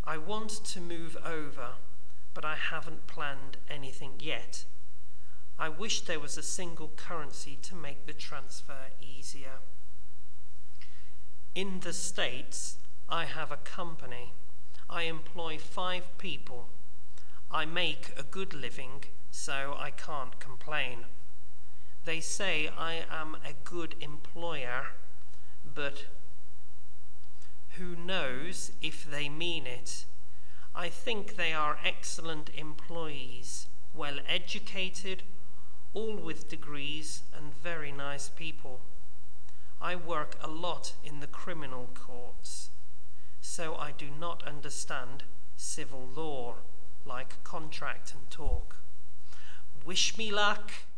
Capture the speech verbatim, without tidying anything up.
I want to move over, but I haven't planned anything yet. I wish there was a single currency to make the transfer easier. In the States, I have a company. I employ five people. I make a good living, so I can't complain. They say I am a good employer, but who knows if they mean it? I think they are excellent employees, well educated, all with degrees and very nice people. I work a lot in the criminal courts, so I do not understand civil law like contract and talk. Wish me luck.